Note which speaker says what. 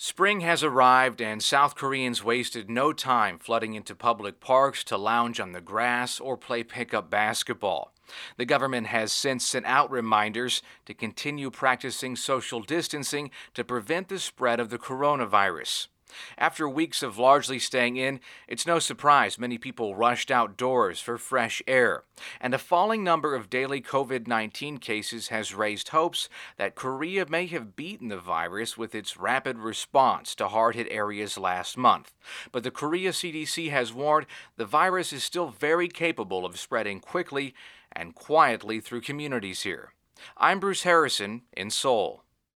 Speaker 1: Spring has arrived, and South Koreans wasted no time flooding into public parks to lounge on the grass or play pickup basketball. The government has since sent out reminders to continue practicing social distancing to prevent the spread of the coronavirus. After weeks of largely staying in, it's no surprise many people rushed outdoors for fresh air. And a falling number of daily COVID 19 cases has raised hopes that Korea may have beaten the virus with its rapid response to hard hit areas last month. But the Korea CDC has warned the virus is still very capable of spreading quickly and quietly through communities here. I'm Bruce Harrison in Seoul.